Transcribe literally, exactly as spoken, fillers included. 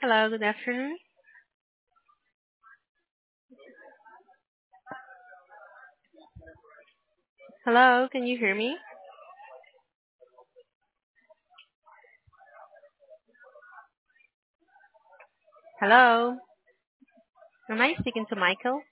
Hello, good afternoon. Hello, can you hear me? Hello, am I speaking to Michael?